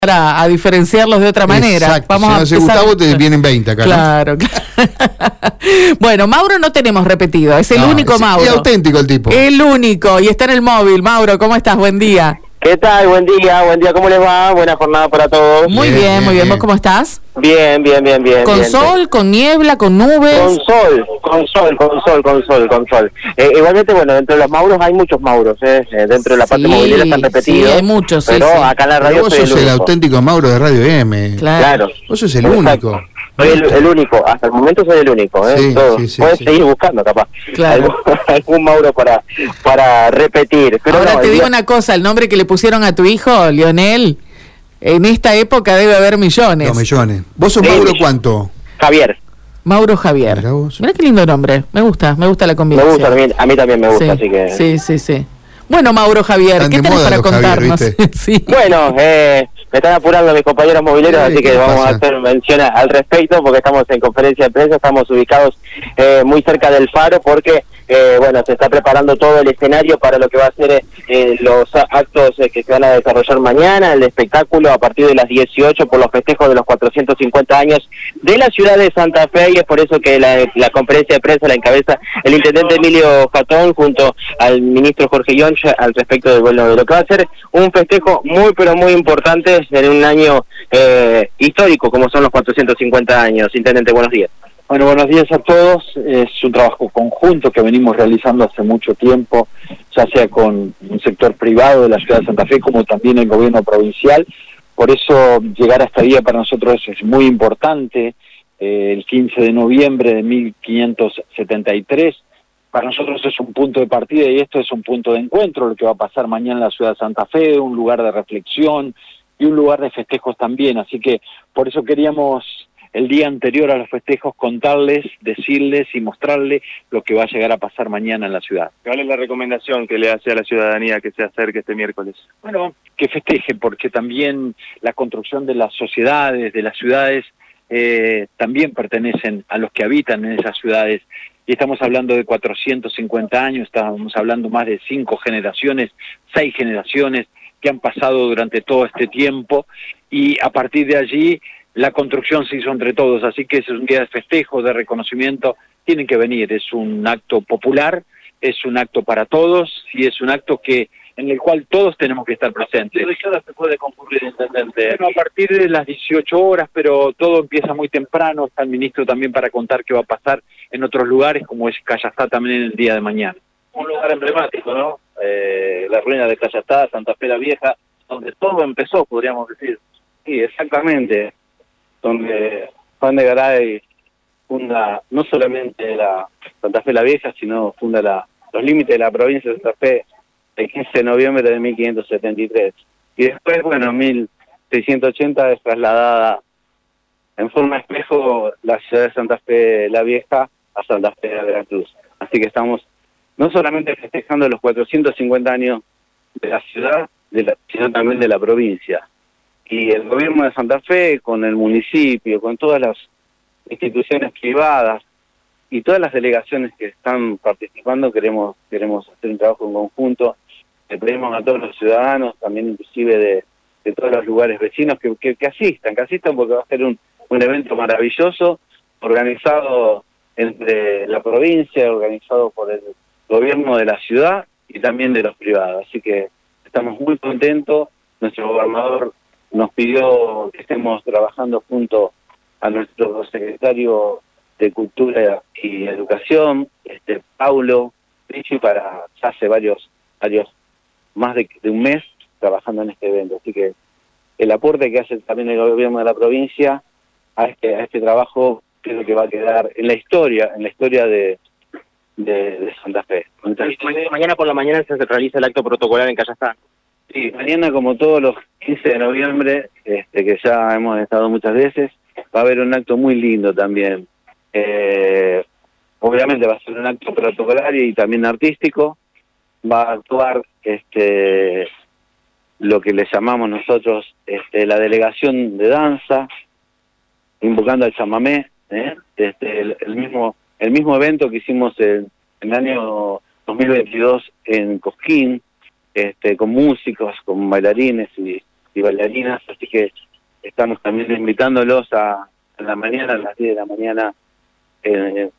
a diferenciarlos de otra manera. Exacto. Vamos si no hace Gustavo, te vienen 20 acá. Claro, ¿no? Bueno, Mauro no tenemos repetido, es el único Mauro. Es auténtico el tipo. El único, y está en el móvil. Mauro, ¿cómo estás? Buen día. ¿Qué tal? Buen día, ¿cómo les va? Buena jornada para todos. Muy bien. ¿Vos cómo estás? Bien. ¿Con bien, sol, bien. con niebla, con nubes? Con sol. Igualmente, bueno, dentro de los Mauros hay muchos Mauros, dentro de la parte movilera están repetidos. Sí, hay muchos, pero sí. acá en la radio Pero vos sos el auténtico Mauro de Radio M. Claro. Vos sos el Exacto. único. Soy el único, hasta el momento soy el único, Sí, puedes sí. seguir buscando capaz. Claro. Algún Mauro para repetir. Pero ahora no, te digo una cosa, el nombre que le pusieron a tu hijo, Lionel, en esta época debe haber millones. No, millones. ¿Vos sos Mauro cuánto? Javier. Mauro Javier. Mirá qué lindo nombre, me gusta la combinación. Me gusta, a mí también me gusta, así que... Sí. Bueno, Mauro Javier, ¿qué tenés para contarnos? Javier, sí. Bueno, me están apurando mis compañeros mobileros, así que vamos a hacer mención al respecto, porque estamos en conferencia de prensa, estamos ubicados muy cerca del Faro, porque se está preparando todo el escenario para lo que va a ser los actos que se van a desarrollar mañana, el espectáculo a partir de las 18 por los festejos de los 450 años de la ciudad de Santa Fe, y es por eso que la conferencia de prensa la encabeza el intendente Emilio Jatón junto al ministro Jorge Yonch al respecto de lo que va a ser un festejo muy pero muy importante en un año histórico como son los 450 años. Intendente, buenos días. Bueno, buenos días a todos. Es un trabajo conjunto que venimos realizando hace mucho tiempo, ya sea con un sector privado de la ciudad de Santa Fe como también el gobierno provincial. Por eso llegar a este día para nosotros es muy importante. El 15 de noviembre de 1573, para nosotros es un punto de partida y esto es un punto de encuentro, lo que va a pasar mañana en la ciudad de Santa Fe, un lugar de reflexión y un lugar de festejos también. Así que por eso queríamos el día anterior a los festejos contarles, decirles y mostrarles lo que va a llegar a pasar mañana en la ciudad. ¿Cuál es la recomendación que le hace a la ciudadanía que se acerque este miércoles? Bueno, que festeje, porque también la construcción de las sociedades, de las ciudades, también pertenecen a los que habitan en esas ciudades. Y estamos hablando de 450 años, estamos hablando más de 5 generaciones, 6 generaciones que han pasado durante todo este tiempo, y a partir de allí la construcción se hizo entre todos, así que es un día de festejo, de reconocimiento, tienen que venir, es un acto popular, es un acto para todos, y es un acto en el cual todos tenemos que estar presentes. ¿De qué hora se puede concurrir, intendente? Bueno, a partir de las 18 horas, pero todo empieza muy temprano, está el ministro también para contar qué va a pasar en otros lugares, como es Callastá también en el día de mañana. Un lugar emblemático, ¿no? La ruina de Callastá, Santa Fe la Vieja, donde todo empezó, podríamos decir. Sí, exactamente, donde Juan de Garay funda no solamente la Santa Fe la Vieja, sino funda los límites de la provincia de Santa Fe el 15 de noviembre de 1573. Y después, bueno, en 1680 es trasladada en forma de espejo la ciudad de Santa Fe la Vieja a Santa Fe de Veracruz. Así que estamos no solamente festejando los 450 años de la ciudad, sino también de la provincia. Y el gobierno de Santa Fe, con el municipio, con todas las instituciones privadas y todas las delegaciones que están participando, queremos hacer un trabajo en conjunto. Le pedimos a todos los ciudadanos, también inclusive de todos los lugares vecinos, que asistan porque va a ser un evento maravilloso, organizado entre la provincia, organizado por el gobierno de la ciudad y también de los privados. Así que estamos muy contentos. Nuestro gobernador nos pidió que estemos trabajando junto a nuestro secretario de Cultura y Educación, Paulo Ricci, para ya hace varios más de un mes trabajando en este evento. Así que el aporte que hace también el gobierno de la provincia a este trabajo creo que va a quedar en la historia de Santa Fe. Entonces, mañana por la mañana se realiza el acto protocolar en Callastá. Sí, mañana, como todos los 15 de noviembre, que ya hemos estado muchas veces, va a haber un acto muy lindo también. Obviamente va a ser un acto protocolar y también artístico. Va a actuar lo que le llamamos nosotros la delegación de danza, invocando al chamamé, el mismo evento que hicimos en el año 2022 en Cosquín, con músicos, con bailarines y bailarinas, así que estamos también invitándolos a la mañana, a las 10 de la mañana, en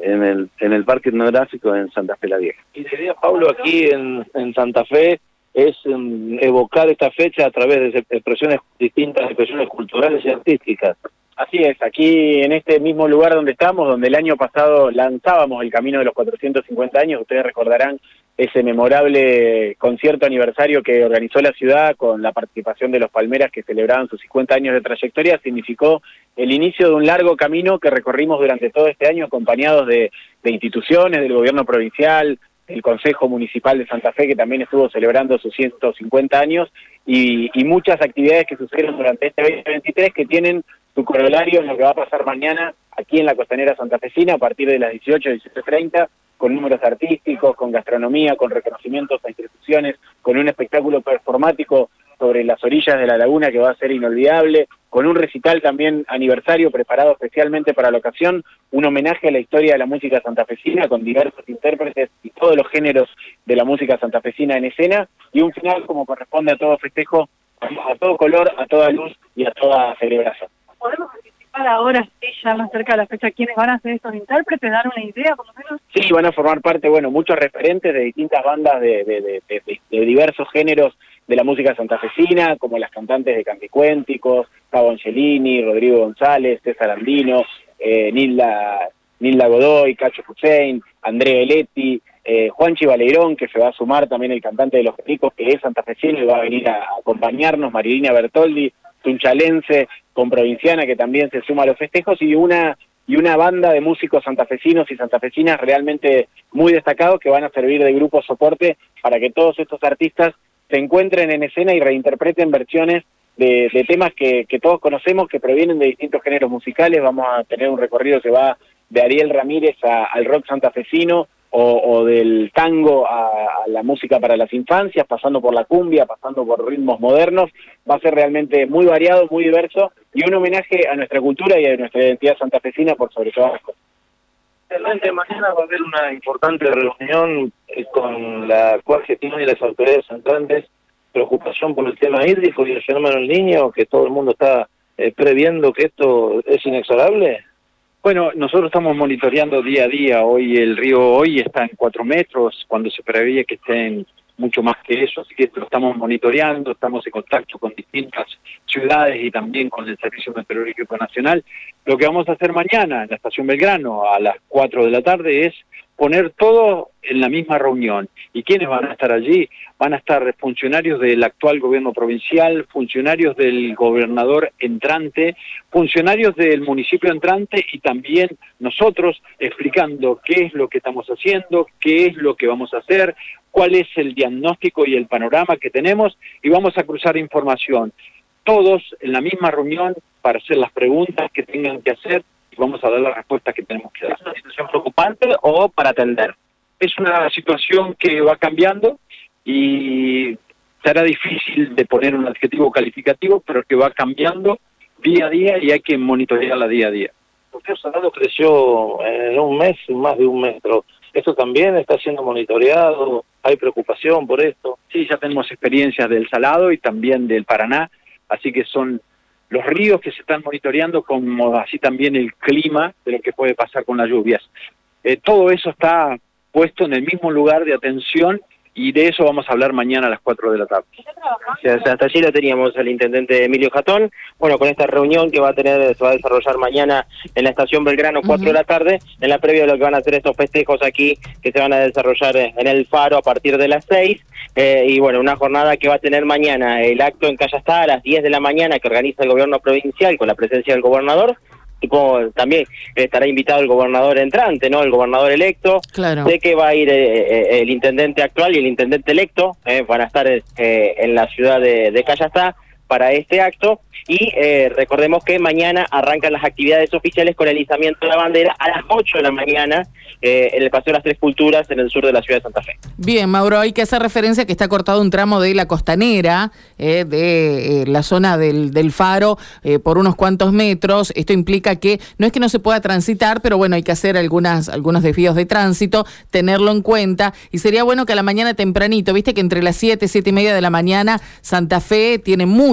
el Parque Etnográfico en Santa Fe la Vieja. Y la idea, Pablo, aquí en Santa Fe es evocar esta fecha a través de expresiones distintas, expresiones culturales y artísticas. Así es, aquí en este mismo lugar donde estamos, donde el año pasado lanzábamos el Camino de los 450 años, ustedes recordarán ese memorable concierto aniversario que organizó la ciudad con la participación de los Palmeras que celebraban sus 50 años de trayectoria, significó el inicio de un largo camino que recorrimos durante todo este año acompañados de instituciones, del gobierno provincial, el Consejo Municipal de Santa Fe, que también estuvo celebrando sus 150 años, y muchas actividades que sucedieron durante este 2023 que tienen su corolario en lo que va a pasar mañana aquí en la Costanera Santafesina a partir de las 18, 18:30, con números artísticos, con gastronomía, con reconocimientos a instituciones, con un espectáculo performático sobre las orillas de la laguna que va a ser inolvidable, con un recital también aniversario preparado especialmente para la ocasión, un homenaje a la historia de la música santafesina con diversos intérpretes y todos los géneros de la música santafesina en escena, y un final como corresponde a todo festejo, a todo color, a toda luz y a toda celebración. ¿Podemos participar ahora, sí, ya más cerca de la fecha, quiénes van a ser estos intérpretes, dar una idea por lo menos? Sí, van a formar parte, muchos referentes de distintas bandas de diversos géneros de la música santafesina, como las cantantes de Canticuénticos, Gabo Angelini, Rodrigo González, César Andino, Nilda Godoy, Cacho Hussein, Andrea Eletti, Juanchi Baleirón, que se va a sumar también el cantante de Los Pericos, que es santafesino y va a venir a acompañarnos, Marilina Bertoldi, tunchalense, con provinciana, que también se suma a los festejos, y una banda de músicos santafesinos y santafesinas realmente muy destacados que van a servir de grupo soporte para que todos estos artistas se encuentren en escena y reinterpreten versiones de temas que todos conocemos, que provienen de distintos géneros musicales. Vamos a tener un recorrido que va de Ariel Ramírez al rock santafesino, o del tango a la música para las infancias, pasando por la cumbia, pasando por ritmos modernos. Va a ser realmente muy variado, muy diverso, y un homenaje a nuestra cultura y a nuestra identidad santafesina por sobre todas las cosas. Realmente mañana va a haber una importante reunión con la actual gestión y las autoridades entrantes, preocupación por el tema hídrico y el fenómeno del Niño, que todo el mundo está previendo que esto es inexorable. Bueno, nosotros estamos monitoreando día a día. Hoy el río está en 4 metros, cuando se preveía que estén mucho más que eso, así que lo estamos monitoreando, estamos en contacto con distintas ciudades y también con el Servicio Meteorológico Nacional. Lo que vamos a hacer mañana en la Estación Belgrano a las 4 de la tarde es poner todo en la misma reunión. ¿Y quiénes van a estar allí? Van a estar funcionarios del actual gobierno provincial, funcionarios del gobernador entrante, funcionarios del municipio entrante, y también nosotros explicando qué es lo que estamos haciendo, qué es lo que vamos a hacer, cuál es el diagnóstico y el panorama que tenemos, y vamos a cruzar información. Todos en la misma reunión para hacer las preguntas que tengan que hacer, y vamos a dar las respuestas que tenemos que dar. ¿Es una situación preocupante o para atender? Es una situación que va cambiando y será difícil de poner un adjetivo calificativo, pero que va cambiando día a día y hay que monitorearla día a día. El río Salado creció en un mes, más de 1 metro. ¿Esto también está siendo monitoreado? ¿Hay preocupación por esto? Sí, ya tenemos experiencias del Salado y también del Paraná, así que son los ríos que se están monitoreando, como así también el clima de lo que puede pasar con las lluvias. Todo eso está puesto en el mismo lugar de atención, y de eso vamos a hablar mañana a las 4 de la tarde. Hasta allí lo teníamos al intendente Emilio Jatón. Bueno, con esta reunión que se va a desarrollar mañana en la Estación Belgrano, 4 de la tarde, en la previa de lo que van a hacer estos festejos aquí, que se van a desarrollar en el Faro a partir de las 6, y bueno, una jornada que va a tener mañana el acto en Callastá a las 10 de la mañana que organiza el gobierno provincial con la presencia del gobernador. También estará invitado el gobernador entrante, ¿no? El gobernador electo. Claro. Sé que va a ir el intendente actual y el intendente electo, van a estar en la ciudad de Callastá para este acto, y recordemos que mañana arrancan las actividades oficiales con el izamiento de la bandera a las 8 de la mañana en el Paseo de las Tres Culturas en el sur de la ciudad de Santa Fe. Bien, Mauro, hay que hacer referencia que está cortado un tramo de la costanera, de la zona del Faro, por unos cuantos metros. Esto implica que no es que no se pueda transitar, pero bueno, hay que hacer algunos desvíos de tránsito, tenerlo en cuenta, y sería bueno que a la mañana tempranito, viste que entre las 7 y 7:30 de la mañana Santa Fe tiene mucho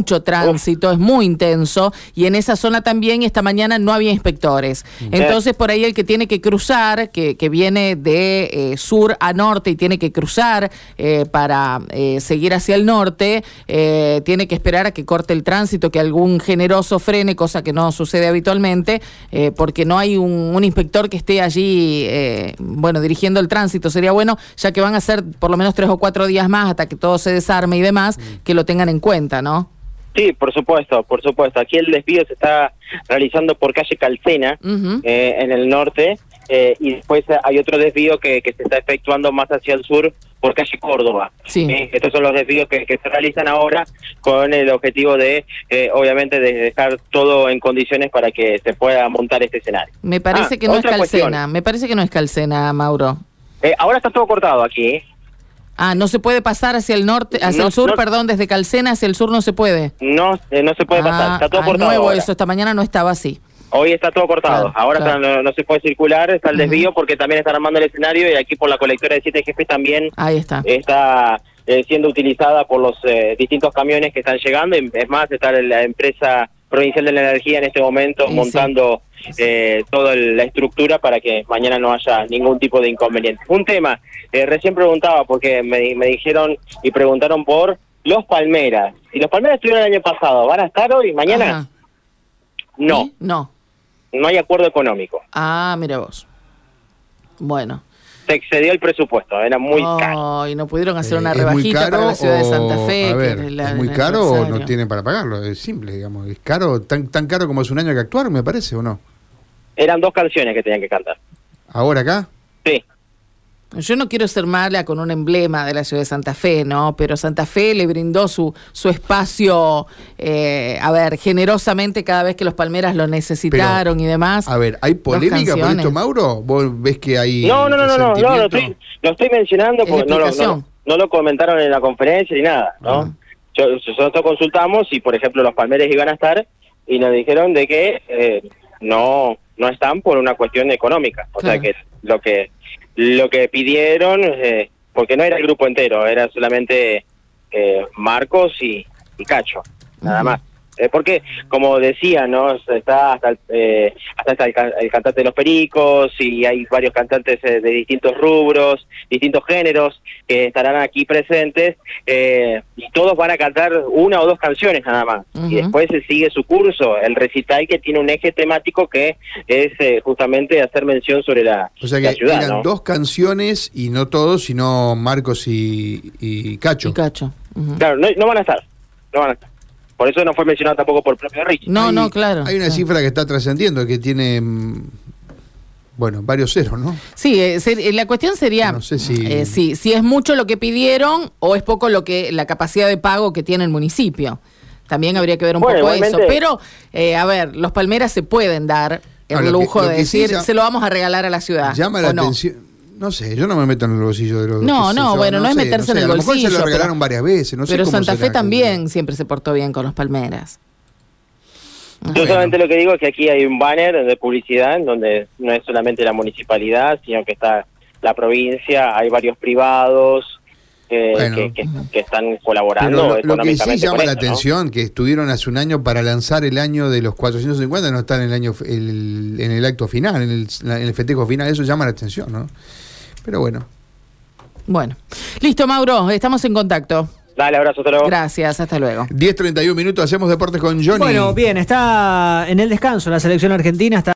mucho tránsito, es muy intenso, y en esa zona también, y esta mañana no había inspectores. Entonces, por ahí el que tiene que cruzar, que viene de sur a norte y tiene que cruzar para seguir hacia el norte, tiene que esperar a que corte el tránsito, que algún generoso frene, cosa que no sucede habitualmente, porque no hay un inspector que esté allí, dirigiendo el tránsito. Sería bueno, ya que van a ser por lo menos 3 o 4 días más hasta que todo se desarme y demás, que lo tengan en cuenta, ¿no? Sí, por supuesto. Aquí el desvío se está realizando por calle Calcena, en el norte, y después hay otro desvío que se está efectuando más hacia el sur por calle Córdoba. Sí. Estos son los desvíos que se realizan ahora con el objetivo de, obviamente, de dejar todo en condiciones para que se pueda montar este escenario. Me parece que no es Calcena, me parece que no es Calcena, Mauro. Ahora está todo cortado aquí, no se puede pasar hacia el norte, hacia el sur, perdón, desde Calcena hacia el sur no se puede. No se puede pasar, está todo cortado. Nuevo ahora. eso, esta mañana no estaba así. Hoy está todo cortado, Claro, ahora claro. no se puede circular, está el desvío porque también están armando el escenario, y aquí por la colectora de 7 Jefes también Ahí está. está siendo utilizada por los distintos camiones que están llegando. Es más, está la empresa provincial de la energía en este momento montando toda la estructura para que mañana no haya ningún tipo de inconveniente. Un tema, recién preguntaba porque me dijeron y preguntaron por los Palmeras. Si los Palmeras estuvieron el año pasado, ¿van a estar hoy, mañana? Ajá. No. ¿Sí? No hay acuerdo económico. Mira vos. Bueno. Se excedió el presupuesto, era muy caro. Y no pudieron hacer una ¿Es muy rebajita caro para la ciudad de Santa Fe. A ver, ¿es muy caro o no aniversario. tienen para pagarlo? Es simple, digamos. ¿Es caro, tan caro como hace un año que actuaron, me parece, o no? Eran 2 canciones que tenían que cantar. ¿Ahora acá? Sí. Yo no quiero ser mala con un emblema de la ciudad de Santa Fe, ¿no? Pero Santa Fe le brindó su espacio, generosamente cada vez que los Palmeras lo necesitaron. Pero, y demás. A ver, ¿hay polémica por esto, Mauro? ¿Vos ves que hay No, lo estoy mencionando porque no lo comentaron en la conferencia ni nada, ¿no? Nosotros consultamos y, por ejemplo, los Palmeras iban a estar y nos dijeron de que no están por una cuestión económica. O sea, que lo que pidieron, porque no era el grupo entero, era solamente Marcos y Cacho, nada más. Porque, como decía, ¿no? Está hasta el cantante de Los Pericos, y hay varios cantantes de distintos rubros, distintos géneros, que estarán aquí presentes, y todos van a cantar 1 o 2 canciones nada más. Y después se sigue su curso, el recital, que tiene un eje temático que es justamente hacer mención sobre la ciudad. O sea que eran 2 canciones, y no todos, sino Marcos y Cacho. Y Cacho. Claro, no van a estar. Por eso no fue mencionado tampoco por el propio Richie. No, claro. Hay una cifra que está trascendiendo, que tiene, varios ceros, ¿no? Sí, la cuestión sería, no sé si es mucho lo que pidieron o es poco la capacidad de pago que tiene el municipio. También habría que ver un poco eso. Pero, los Palmeras se pueden dar el lujo de decir, se lo vamos a regalar a la ciudad. Llama la atención. No sé, yo no me meto en el bolsillo de los... No es meterse en el bolsillo. A lo mejor se lo regalaron varias veces, no sé pero cómo Santa Fe será, también siempre se portó bien con los Palmeras. Yo solamente lo que digo es que aquí hay un banner de publicidad en donde no es solamente la municipalidad, sino que está la provincia, hay varios privados que están colaborando pero lo que sí llama la atención, que estuvieron hace un año para lanzar el año de los 450, no están en el acto final, en el festejo final, eso llama la atención, ¿no? Pero bueno. Bueno. Listo, Mauro, estamos en contacto. Dale, abrazo, hasta luego. Gracias, hasta luego. 10:31, hacemos deportes con Johnny. Bueno, bien, está en el descanso la selección argentina, está